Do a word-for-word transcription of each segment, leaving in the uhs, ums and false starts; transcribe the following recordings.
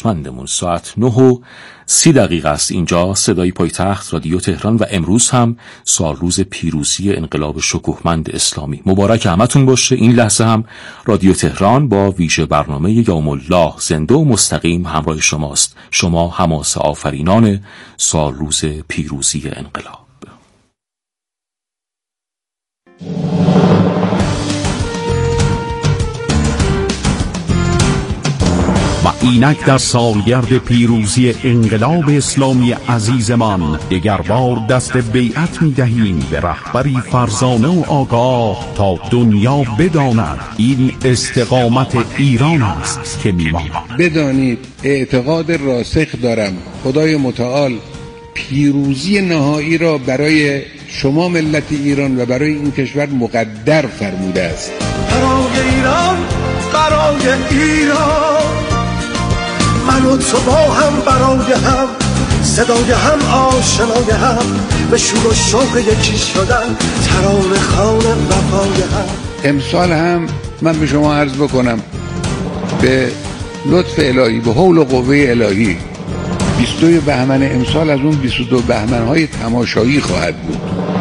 ارادتمندمون. ساعت نه و سی دقیقه است. اینجا صدای پایتخت رادیو تهران و امروز هم سال روز پیروزی انقلاب شکوهمند اسلامی. مبارک همتون باشه. این لحظه هم رادیو تهران با ویژه برنامه یوم الله زنده و مستقیم همراه شماست. شما حماسه آفرینان سال روز پیروزی انقلاب. و اینک در سالگرد پیروزی انقلاب اسلامی عزیزمان دگر بار دست بیعت می دهیم به رهبری فرزانه و آگاه تا دنیا بداند این استقامت ایران است که می ماند. بدانید اعتقاد راسخ دارم خدای متعال پیروزی نهایی را برای شما ملت ایران و برای این کشور مقدر فرموده است. برای ایران، برای ایران، من و تو با هم برای هم، صدای هم آشنای هم، به شور و شوق یکی شدن، ترانه خوان وفای هم. امسال هم من به شما عرض بکنم به لطف الهی، به حول و قوه الهی، بیست و دو بهمن امسال از اون بیست و دو بهمن‌های تماشایی خواهد بود.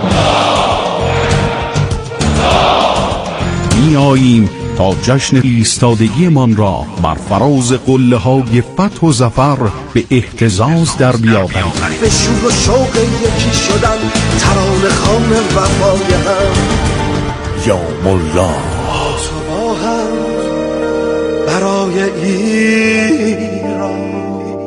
می آییم تا جشن ایستادگی من را بر فراز قله های فتح و ظفر به اهتزاز در بیاوریم. به شور و شوق یکی شدن، ترانه خوان وفای هم. یوم الله تو با هم برای ایران.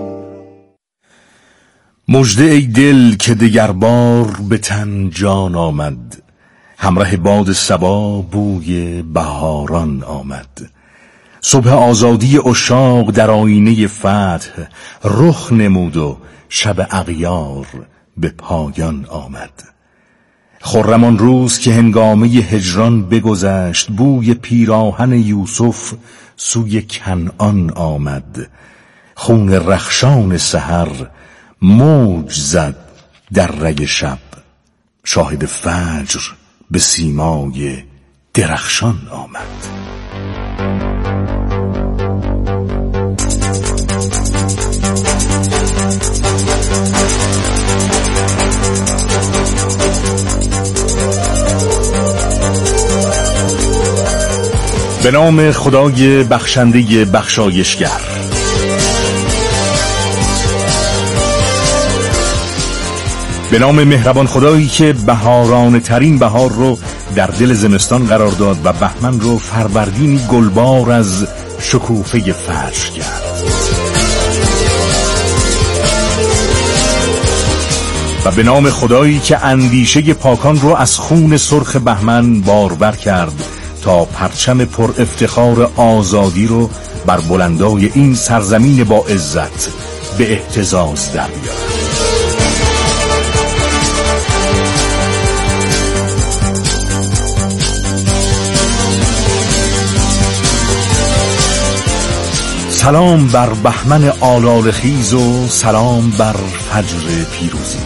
مژده ای دل که دگر بار به تن جان آمد، همراه باد صبا بوی بهاران آمد. صبح آزادی عشاق در آینه فتح رخ نمود و شب اغیار به پایان آمد. خرم آن روز که هنگامه هجران بگذشت، بوی پیراهن یوسف سوی کنعان آمد. خون رخشان سحر موج زد در رگ شب، شاهد فجر به سیمای درخشان آمد. به نام خدای بخشنده بخشایشگر. به نام مهربان خدایی که بهاران ترین بهار رو در دل زمستان قرار داد و بهمن رو فروردینی گلبار از شکوفه فرش کرد. و به نام خدایی که اندیشه پاکان رو از خون سرخ بهمن بارور کرد تا پرچم پر افتخار آزادی رو بر بلندای این سرزمین با عزت به اهتزاز در بیارد. سلام بر بهمن آلال خیز و سلام بر فجر پیروزی.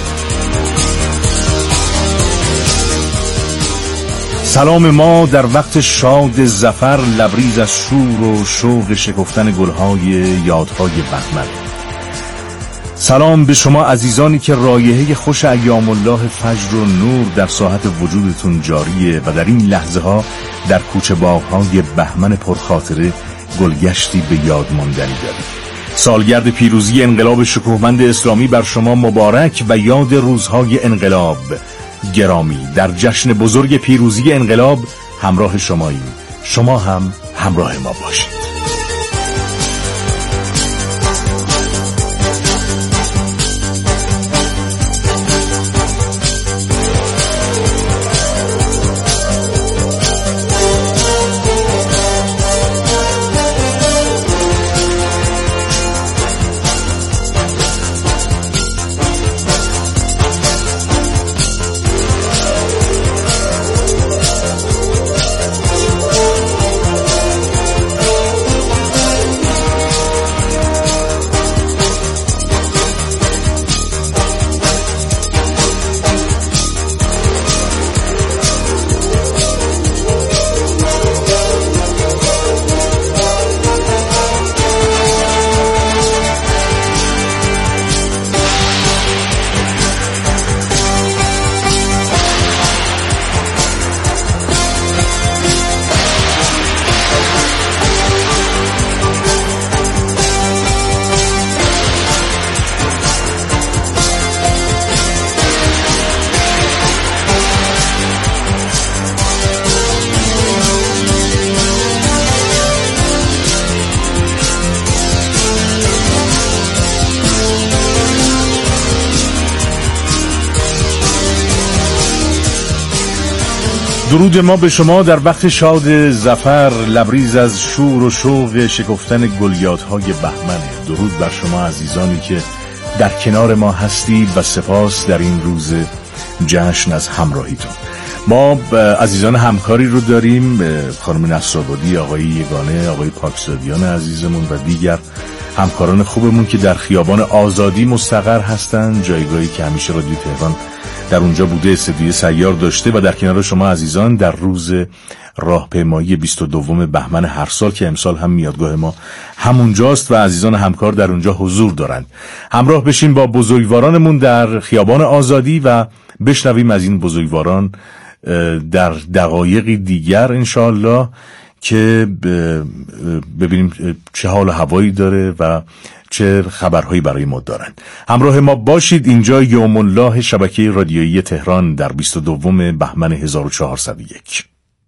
سلام ما در وقت شاد ظفر لبریز از شور و شوق شکفتن گلهای یادهای بهمن. سلام به شما عزیزانی که رایحه خوش ایام الله فجر و نور در ساحت وجودتون جاریه و در این لحظه ها در کوچه باغ‌های بهمن پرخاطره گلگشتی به یاد ماندنی دارید. سالگرد پیروزی انقلاب شکوهمند اسلامی بر شما مبارک و یاد روزهای انقلاب گرامی. در جشن بزرگ پیروزی انقلاب همراه شماییم. شما هم همراه ما باشید. درود ما به شما در وقت شاد ظفر، لبریز از شور و شوق شکفتن گلیات‌های بهمن. درود بر شما عزیزانی که در کنار ما هستید و سپاس در این روز جشن از همراهیتون. ما عزیزان همکاری رو داریم، خانم نصرآبادی، آقای یگانه، آقای پاکزادیان عزیزمون و دیگر همکاران خوبمون که در خیابان آزادی مستقر هستن، جایگاهی که همیشه رادیو تهران در اونجا بوده، استدیوی سیار داشته و در کنار شما عزیزان در روز راهپیمایی بیست و دوم بهمن هر سال که امسال هم میادگاه ما همونجاست و عزیزان همکار در اونجا حضور دارند. همراه بشین با بزرگوارانمون در خیابان آزادی و بشنویم از این بزرگواران در دقایقی دیگر انشاءالله که ببینیم چه حال و هوایی داره و چه خبرهایی برای ما دارن. همراه ما باشید. اینجا یوم الله شبکه رادیویی تهران در بیست و دوم بهمن هزار و چهارصد و یک.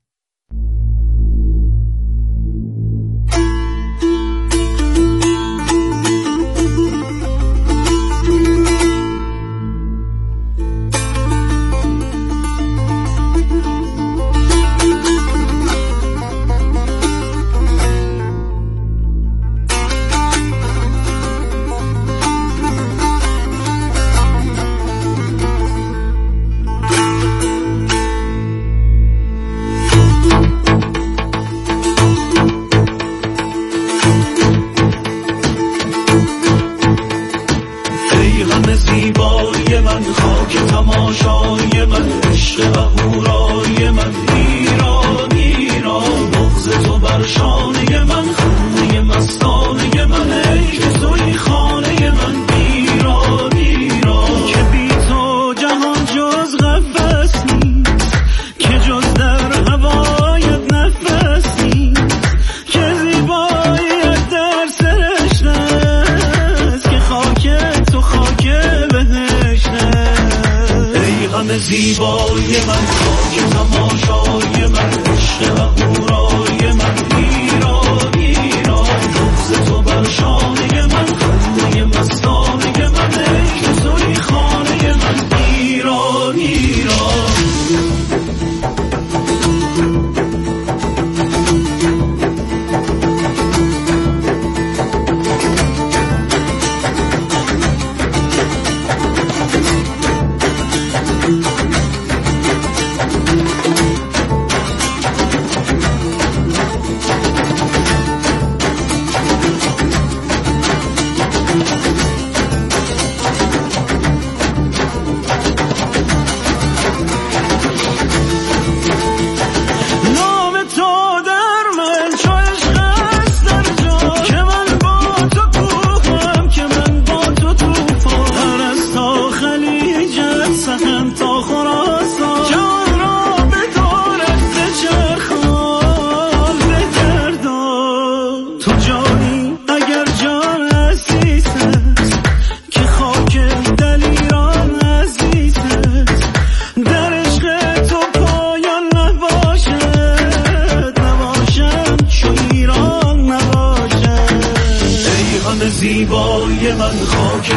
زیبای من، خاک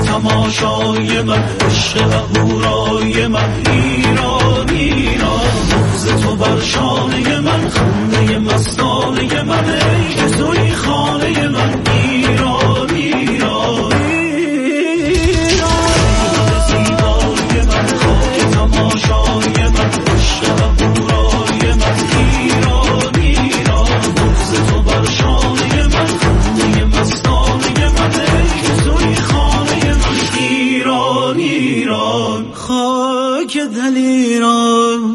تماشای من، عشق اهورای من، ایران ایران، بغض تو بر شانه من، خنده مستانه من، ای که توی خانه من، ایران ایران ایران. زیبای من، خاک تماشای من، عشق اهورای من، ایران ایران، بغض تو بر شانه من، خنده مستانه من، ای که توی خانه من، ایران ایران، خاک دل ایران.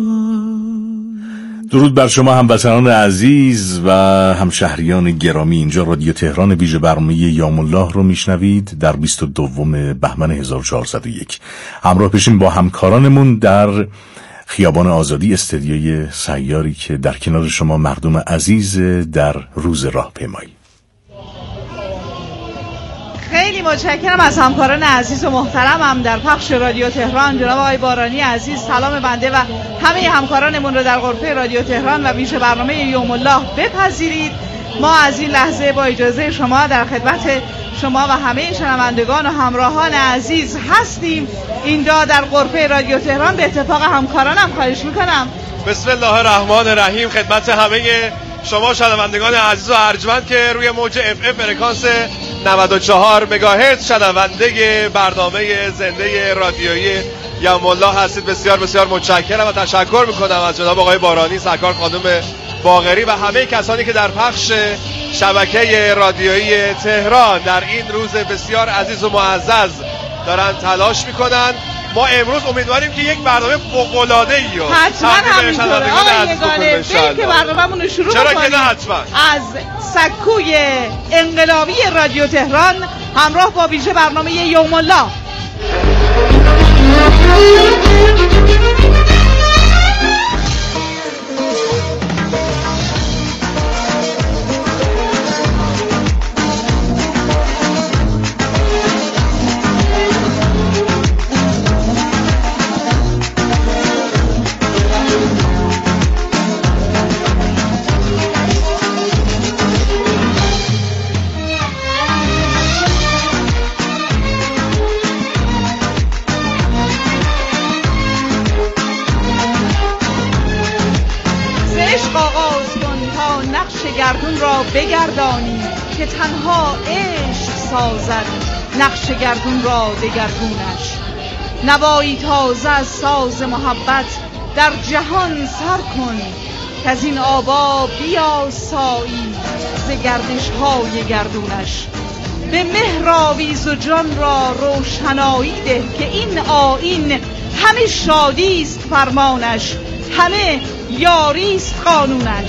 درود بر شما هموطنان عزیز و همشهریان گرامی. اینجا رادیو تهران، ویژه برنامه یوم الله رو میشنوید در بیست و دوم بهمن هزار و چهارصد و یک. همراه بشیم با همکارانمون در خیابان آزادی، استدیوی سیاری که در کنار شما مردم عزیز در روز راهپیمایی. خیلی متشکرم از همکاران عزیز و محترمم در پخش رادیو تهران، جناب آقای بارانی عزیز. سلام بنده و همه همکارانمون رو در غرفه رادیو تهران و ویژه برنامه یوم الله بپذیرید. ما از این لحظه با اجازه شما در خدمت شما و همه شنوندگان و همراهان عزیز هستیم. اینجا در غرفه رادیو تهران به اتفاق همکارانم خواهش میکنم بسم الله الرحمن الرحیم. خدمت همه شما شنوندگان عزیز و ارجمند که روی موج اف ام فرکانس نود و چهار مگاهرتز شنونده برنامه زنده رادیویی یوم الله هستید، بسیار بسیار متشکرم و تشکر میکنم از جناب آقای بارانی، سرکار خانم باقری و همه کسانی که در پخش شبکه رادیویی تهران در این روز بسیار عزیز و معزز دارن تلاش میکنن. ما امروز امیدواریم که یک برنامه فوق‌العاده‌ای رو حتما همینطوره آقای یگانه، بریم که برنامه‌مون رو شروع کنیم. چرا که نه حتما. از سکوی انقلابی رادیو تهران همراه با ویژه برنامه یوم الله. گردون را بگردانی که تنها عشق سازد نقش گردون را دگرگونش. نوایی تازه از ساز محبت در جهان سر کن که از این آبا بیاسایی ز گردش های گردونش. به مهر آویز و جان را روشنایی ده که این آیین همه شادی است فرمانش، همه یاری است قانونش.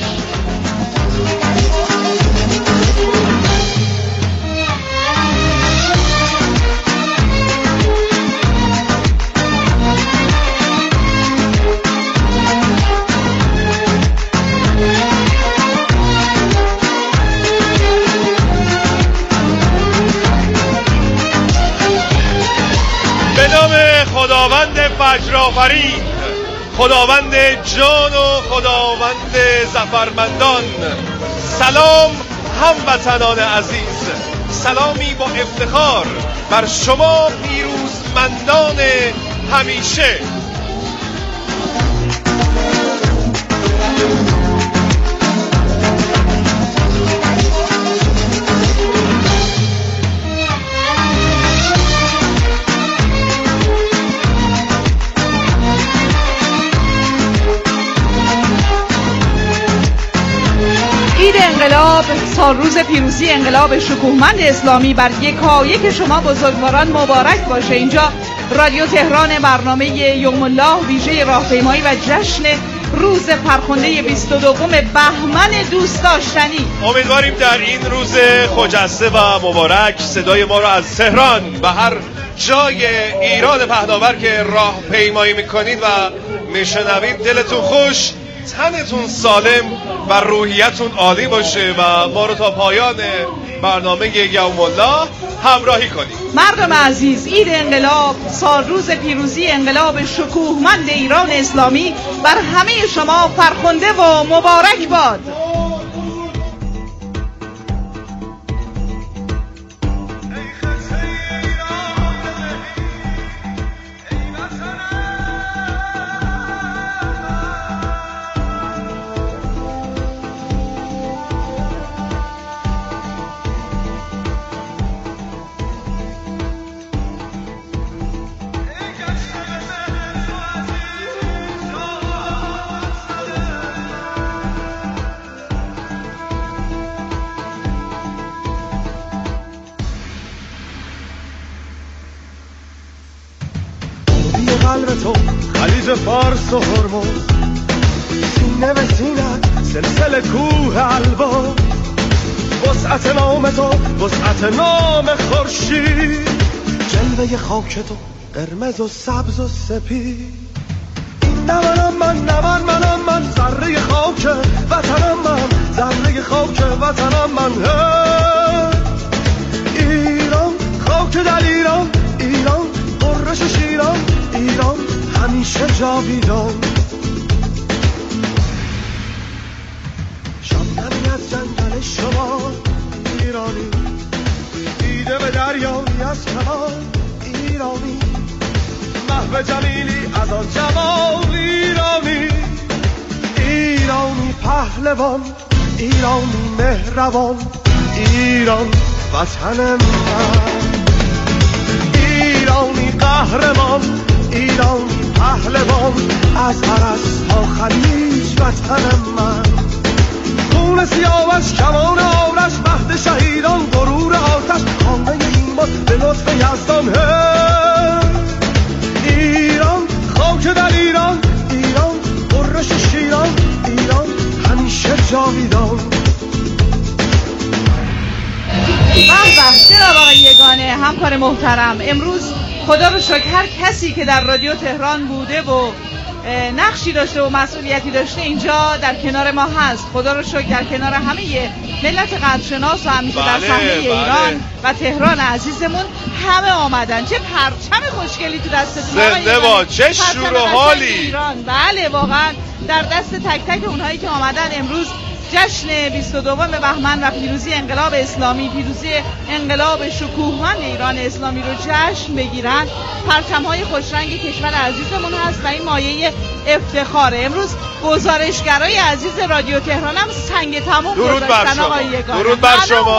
خداوند فجرآفرین، خداوند جان و خداوند ظفرمندان، سلام هموطنان عزیز، سلامی با افتخار بر شما پیروزمندان همیشه. انقلاب، سالروز پیروزی انقلاب شکوهمند اسلامی بر یکایک شما بزرگواران مبارک باشه. اینجا رادیو تهران، برنامه یوم الله ویژه راهپیمایی و جشن روز فرخنده بیست و دوم بهمن دوست داشتنی. امیدواریم در این روز خجسته و مبارک صدای ما رو از تهران و هر جای ایران پهناور که راهپیمایی میکنید و میشنوید دلتون خوش، تنتون سالم و روحیتون عالی باشه و ما رو تا پایان برنامه یوم الله همراهی کنید. مردم عزیز، عید انقلاب، سالروز پیروزی انقلاب شکوهمند ایران اسلامی بر همه شما فرخنده و مبارک باد. قلب تو خلیج فارس و هرمز، سینه به سینت سلسله کوه البرز، وسعت نام تو وسعت نام خورشید، جلوه خاک تو قرمز و سبز و سپید. نه منم من، نه من منم من، ذره خاک وطنم من، ذره خاک وطنم من. ایران خاک در ایران، ایران قرش شیران، ایران همیشه جاویدان. شبنمی از جنگل شما ایرانی، دیده به دریایی از کمان ایرانی، محو جمیلی از آن جمال ایرانی. ایرانی پهلوان، ایرانی مهربان، ایران وطن من، ایرانی قهرمان، ایرانی پهلوان، از عرش تا خلیج وطن من. خون سیاوش کمان آرش، مهد شهیدان غرور آتش، خانه ایمان به لطف یزدان. ایران خاک در ایران، ایران قرش شیران، ایران همیشه جاویدان. به به جناب آقای یگانه همکار محترم، امروز خدا رو شکر هر کسی که در رادیو تهران بوده و نقشی داشته و مسئولیتی داشته اینجا در کنار ما هست. خدا رو شکر در کنار همه ملت قدرشناس و همیشه در صحنه بله، ایران و تهران عزیزمون همه آمدن. چه پرچم خوشگلی تو دستتون زنده با چه شور و حالی ایران. بله واقعا در دست تک تک اونهایی که آمدن امروز جشن بیست و دوم بهمن و پیروزی انقلاب اسلامی، پیروزی انقلاب شکوهمند ایران اسلامی رو جشن بگیرن. پرچم‌های خوشرنگ کشور عزیزمون هست و این مایه افتخاره. امروز گزارشگرای عزیز رادیو تهران هم سنگ تمام گذاشتن آقای یگانه. درود بر شما.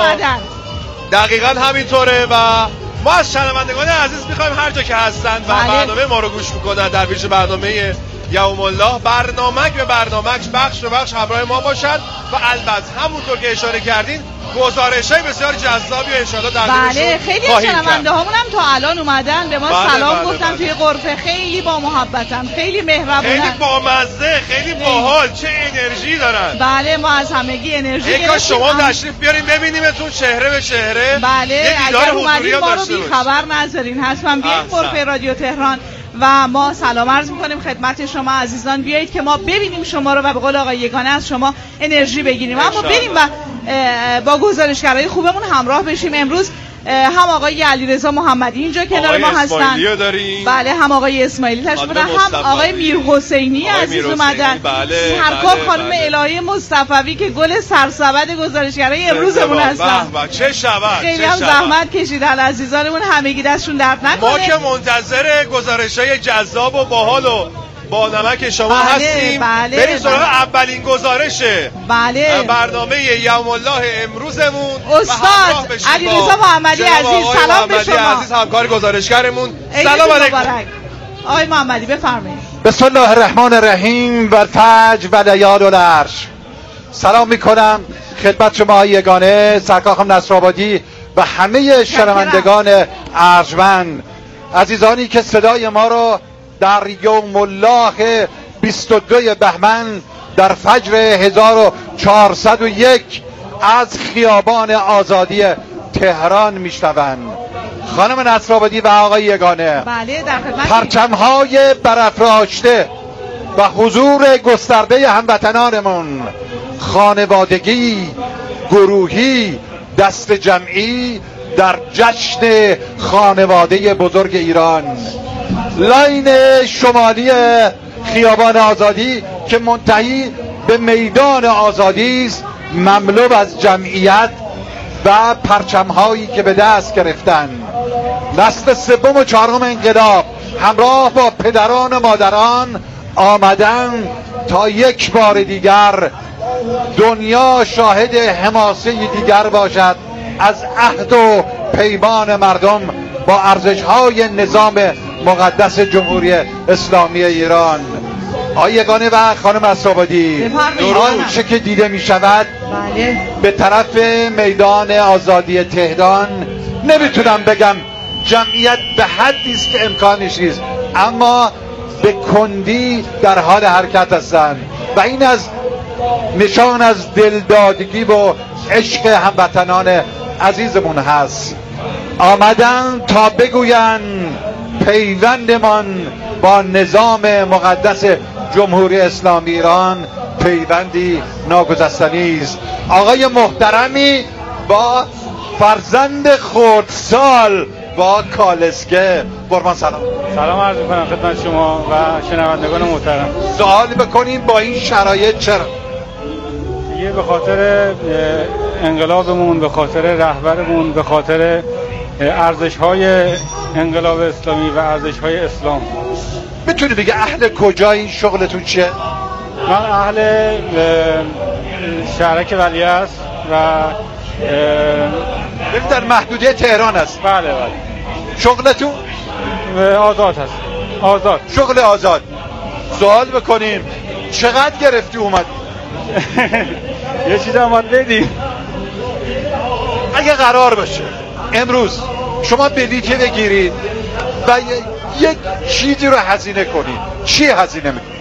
دقیقاً همینطوره و ما از شنوندگان عزیز می‌خوایم هر جا که هستن و بله. برنامه ما رو گوش می‌کنن در ویژه برنامه یوم الله، برنامه به برنامه بخش به بخش همراه ما باشد و البته همونطور که اشاره کردین گزارش‌های بسیار جذابی و انشالله در بله خیلی شنونده هامون هم تا الان اومدن به ما بله سلام بله گفتن بله. توی غرفه خیلی با محبتن، خیلی مهربونن، خیلی بامزه، خیلی باحال، چه انرژی دارن. بله ما از همگی انرژی گرفتیم. اگه شما تشریف بیارین ببینیمتون چهره به چهره. بله اگر اومدین ما رو بی خبر نذارین، حتما بیاین غرفه رادیو تهران و ما سلام عرض می‌کنیم خدمت شما عزیزان. بیایید که ما ببینیم شما رو و به قول آقای یگانه از شما انرژی بگیریم. اما بریم و با گزارشگرای خوبمون همراه بشیم. امروز هم آقای علیرضا محمدی اینجا کنار ما هستن، بله هم آقای اسماعیلی تشریف بردن، هم آقای میر حسینی عزیز اومدن، بله سرکار بله خانم بله. الهی مصطفی که گل سرسبد گزارشگرای امروزمون هستن. چه شود خیلی هم زحمت کشیدن عزیزانمون، همگی دستشون درد نکنه. ما که منتظر گزارش‌های جذاب و باحال و با نمک شما بله، هستیم. بله بریم سراغ بله. اولین گزارشه بله. برنامه یوم الله امروزمون. استاد علیرضا محمدی عزیز سلام به شما عزیز همکار گزارشگرمون. سلام علیکم آقای محمدی بفرمایید. بسم الله الرحمن الرحیم و الفجر و لیال العرش. سلام میکنم خدمت شما یگانه، سرکار خانم نصرآبادی و همه شنوندگان ارجمند، عزیزانی که صدای ما رو در یوم الله بیست و دو بهمن در فجر هزار و چهارصد و یک از خیابان آزادی تهران میشنوند. خانم نصرآبادی و آقای یگانه، بله در خدمت. پرچم‌های برافراشته و حضور گسترده هموطنانمون، خانوادگی، گروهی، دست جمعی در جشن خانواده بزرگ ایران. لاین شمالی خیابان آزادی که منتهی به میدان آزادی است، مملو از جمعیت و پرچم‌هایی که به دست گرفتن. نسل سوم و چهارم انقلاب همراه با پدران و مادران آمدن تا یک بار دیگر دنیا شاهد حماسه دیگر باشد از عهد و پیمان مردم با ارزش‌های نظام مقدس جمهوری اسلامی ایران. آقای یگانه و خانم نصرآبادی، آنچه که دیده می شود بله. به طرف میدان آزادی تهران، نمیتونم بگم جمعیت به حدی است که امکانش نیست، اما به کندی در حال حرکت هستند و این از نشان از دلدادگی و عشق هموطنان عزیزمون هست. آمدن تا بگویند پیوندمان با نظام مقدس جمهوری اسلامی ایران پیوندی ناگسستنی است. آقای محترمی با فرزند خردسال با کالسکه، قربان سلام. سلام عرض می‌کنم خدمت شما و شنوندگان محترم. سوال بکنیم با این شرایط چرا؟ یه به خاطر انقلابمون، به خاطر رهبرمون، به خاطر ارزش‌های انقلاب اسلامی و ارزش‌های اسلام. میتونی بگه اهل کجا این شغلتون چیه؟ من اهل شهرک ولیعصر و در محدوده تهران است. بله بله. شغلتون؟ آزاد هست. آزاد. شغل آزاد. سوال بکنیم چقدر گرفتی اومد؟ یه چیز هم باید بدیم. اگه قرار باشه امروز شما بلیطی بگیرید و یک چیزی رو هزینه کنید، چی هزینه میکنید؟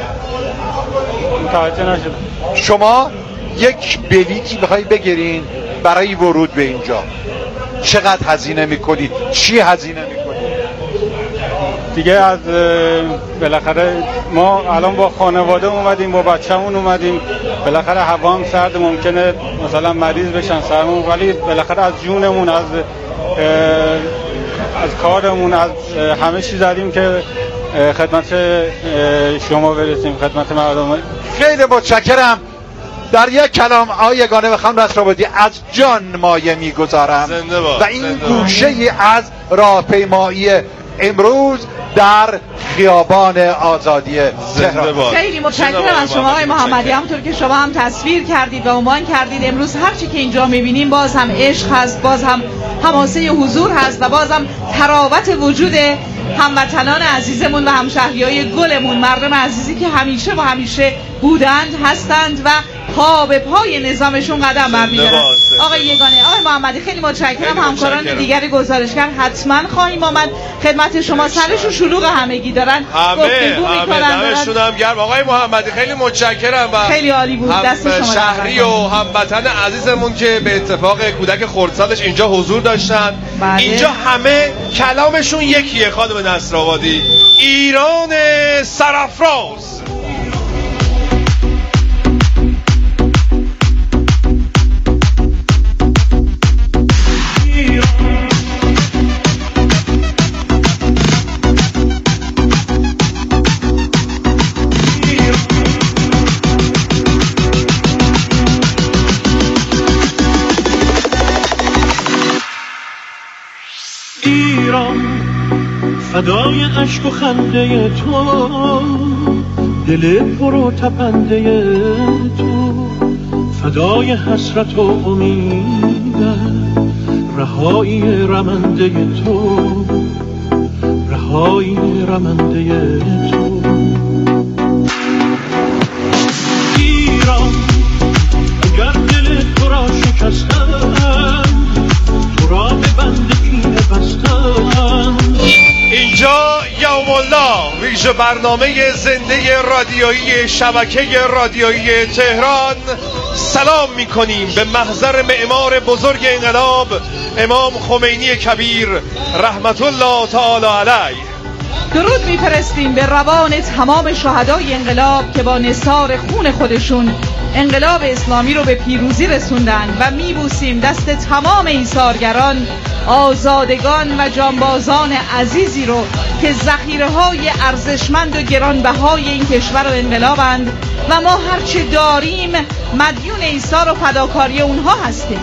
متوجه نشدم. شما یک بلیطی بخوای بگیرین برای ورود به اینجا چقدر هزینه میکنید؟ چی هزینه میکنید؟ دیگه از بالاخره ما الان با خانواده اومدیم، با بچه‌مون اومدیم، بالاخره هوا هم سرد، ممکنه مثلا مریض بشن سرمون، ولی بالاخره از جونمون، از از کارمون، از همه چیز زدیم که خدمت شما برسیم، خدمت مردم. خیلی متشکرم. در یک کلام آقای یگانه و خانم نصرآبادی از جان مایه میگذارم و این گوشه ای از راهپیمایی امروز در خیابان آزادی تهران. خیلی متشکرم از شما آقای محمدی. همونطور که شما هم تصویر کردید و عنوان کردید، امروز هر چی که اینجا میبینیم باز هم عشق هست، باز هم حماسه حضور هست و باز هم تراوت وجود هموطنان عزیزمون و همشهریای گلمون، مردم عزیزی که همیشه و همیشه بودند، هستند و پا به پای نظامشون قدم برمی‌دارن. آقای یگانه، آقای محمدی خیلی متشکرم. همکاران دیگری گزارشگر حتما خواهیم آمد خدمت شما. سرشون شلوغ همگی دارن، گفتگو می‌کنن، دمشون هم گرم. آقای محمدی خیلی متشکرم و خیلی عالی بود. دست شما شهری و هموطن عزیزمون که به اتفاق کودک خردسالش اینجا حضور داشتن. بله. اینجا همه کلامشون یکیه خانم نصرآبادی، ایران سرافراز. فدای عشق و خنده تو، دل پر و تپنده تو، فدای حسرت و امیدم، رهایی رمنده تو، رهایی رمنده تو. ایران اگر دل تو را شکستم، تو را به بند کینه بستم. اینجا یوم الله، ویژه برنامه زنده رادیویی شبکه رادیویی تهران. سلام میکنیم به محضر معمار بزرگ انقلاب امام خمینی کبیر رحمت الله تعالی علیه. درود میفرستیم به روان تمام شهدای انقلاب که با نثار خون خودشون انقلاب اسلامی رو به پیروزی رسوندن و میبوسیم دست تمام ایثارگران، آزادگان و جانبازان عزیزی رو که ذخیره‌های ارزشمند و گرانبهای این کشور و انقلابند و ما هرچه داریم مدیون ایثار و فداکاری اونها هستیم.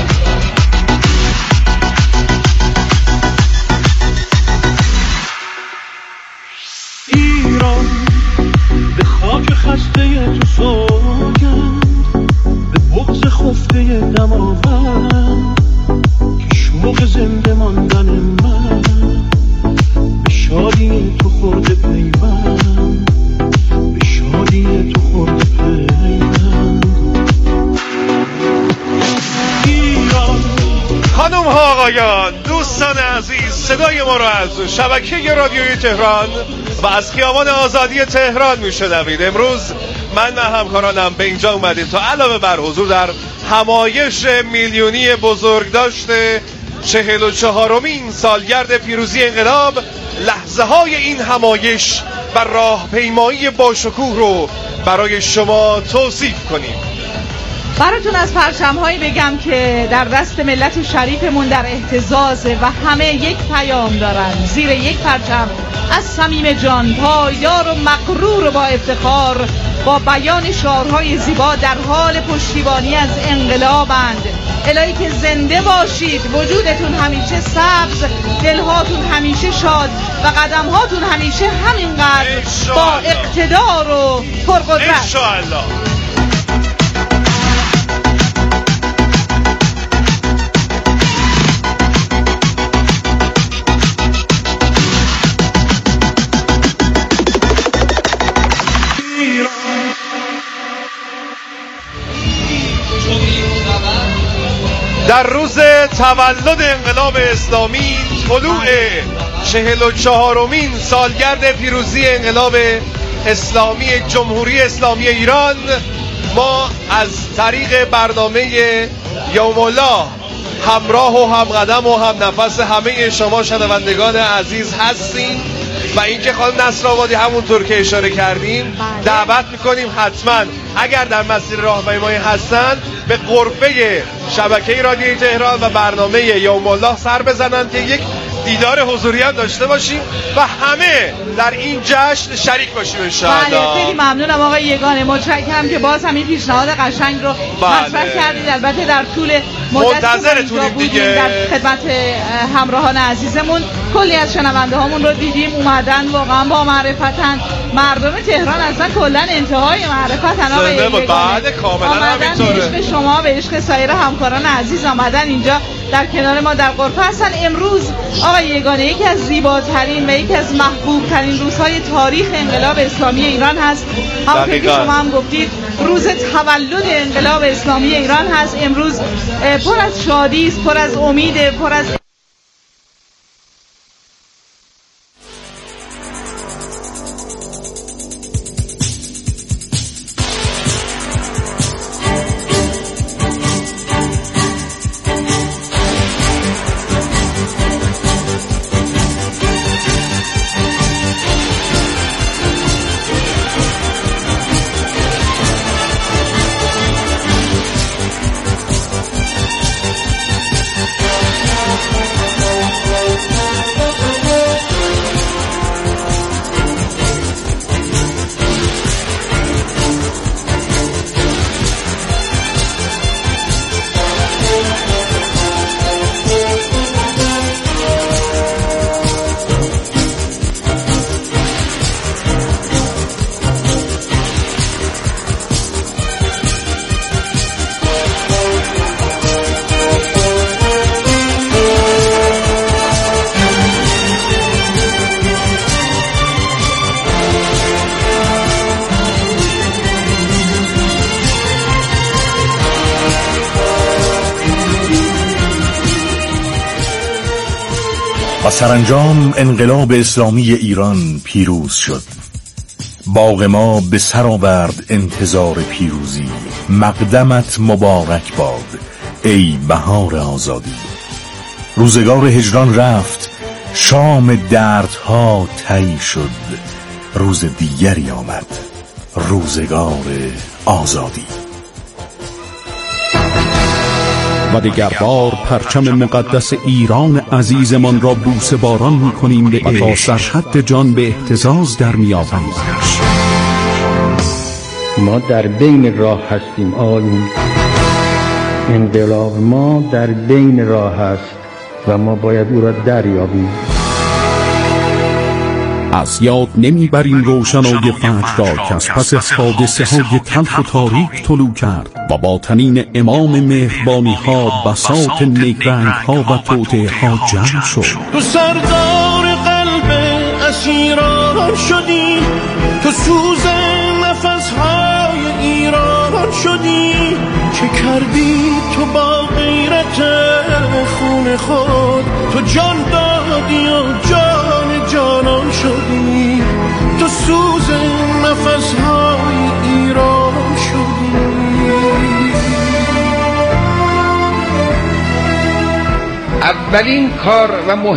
ایران به خاک خسته تو سوگند، به بغض خفته دماوند، که شوق زنده ماندن من به شادی تو خورده پیوند، به شادی تو خورده پیوند. ایران. خانم ها آقایان، دوستان عزیز، صدای ما رو از شبکه رادیویی تهران و از خیابان آزادی تهران میشنوید. امروز من و همکارانم به اینجا اومدیم تا علاوه بر حضور در همایش میلیونی بزرگداشت چهل و چهارمین سالگرد پیروزی انقلاب، لحظه های این همایش و راهپیمایی باشکوه رو برای شما توصیف کنیم. براتون از پرچم‌هایی بگم که در دست ملت شریفمون در اهتزاز و همه یک پیام دارن، زیر یک پرچم از صمیم جان، پایدار و مغرور و با افتخار، با بیان شعارهای زیبا در حال پشتیبانی از انقلابند. الهی که زنده باشید، وجودتون همیشه سبز، دلهاتون همیشه شاد و قدمهاتون همیشه همینقدر با اقتدار و پرقدرت. انشاءالله. در روز تولد انقلاب اسلامی، طلوع چهل و چهارمین سالگرد پیروزی انقلاب اسلامی جمهوری اسلامی ایران، ما از طریق برنامه یوم الله همراه و همقدم و هم نفس همه شما شنوندگان عزیز هستیم و اینکه خانم نصرآبادی همونطور که اشاره کردیم دعوت میکنیم حتما اگر در مسیر راهپیمایی هستن به غرفه شبکه رادیوی تهران و برنامه یوم الله سر بزنن که یک دیدار حضوری هم داشته باشیم و همه در این جشن شریک باشیم انشاءالله. بله، خیلی ممنونم آقای یگانه، متشکرم که باز همین پیشنهاد قشنگ رو مطرح کردید. البته در طول منتظرتونیم دیگه، در خدمت همراهان عزیزمون کلی از شنونده هامون رو دیدیم اومدن، واقعا با معرفتن. مردم تهران اصلا کلا انتهای معرفتن آقای یگانه. بعد کاملا همینطوره. به عشق شما، به عشق سایر همکاران عزیز آمدن اینجا در کنار ما در غرفه هستن. امروز آقای یگانه یکی از زیباترین و یکی از محبوب ترین روزهای تاریخ انقلاب اسلامی ایران هست. همونطور که شما هم گفتید روز تولد انقلاب اسلامی ایران هست. امروز پر از شادی است، پر از امید، پر از و سرانجام انقلاب اسلامی ایران پیروز شد. باغ ما به سر آورد انتظار پیروزی. مقدمت مبارک باد ای بهار آزادی. روزگار هجران رفت، شام دردها طی شد. روز دیگری آمد، روزگار آزادی. و دیگر بار پرچم مقدس ایران عزیزمان را بوسه باران می‌کنیم به تا سرحد جان به اهتزاز در می‌آوریم. ما در بین راه هستیم آقایون، انقلاب ما در بین راه هست و ما باید او را دریابیم. از یاد نمیبریم روشنای فجر را که از پس از حادثه های تلخ و تاریک طلوع کرد و با تنین امام مهربانی ها بساط نیکرنگ ها و توطئه ها جمع شد. تو سردار قلب اسیران شدی، تو سوز نفس های ایران شدی. چه کردی تو با غیرت خون خود؟ تو جان دادی و جان جانان شدی. تو سوز نفس های ایران شدی. اولین کار و مهم